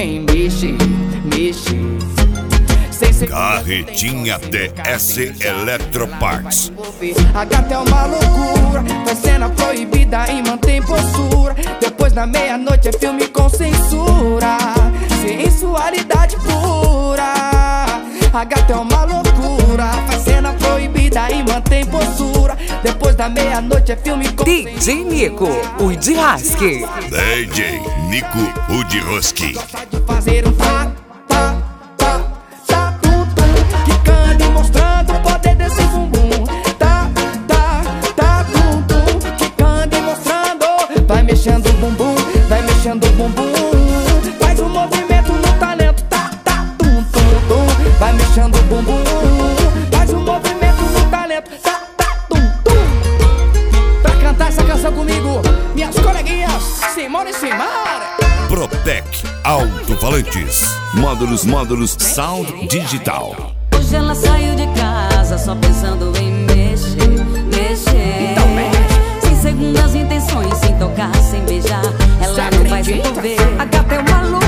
quem mexe, mexe. Carretinha DS Electroparts. A gata é uma loucura, faz cena proibida e mantém postura. Depois da meia-noite é filme com censura, sensualidade pura. A gata é uma loucura, faz cena proibida e mantém postura. Depois da meia-noite é filme com DJ Nico, o de Rasque. DJ Nico, o de Rasque. de fazer um tá, tá, tá, tá, tum, tum, quicando e mostrando o poder desse bumbum. Tá, tá, tá, tum, tum, quicando e mostrando. Vai mexendo o bumbum, vai mexendo o bumbum. Faz um movimento no talento, tá, tá, tum, tum, tum. Vai mexendo o bumbum, faz um movimento no talento, tá, tá, tum, tum. Pra cantar essa canção comigo, minhas coleguinhas Simone e Simara. Protec Alto-Falantes. Módulos Sound Digital. Hoje ela saiu de casa só pensando em mexer, mexer. Então mexe. Sem segundas intenções, sem tocar, sem beijar. Ela não vai se envolver. A gata é uma louca.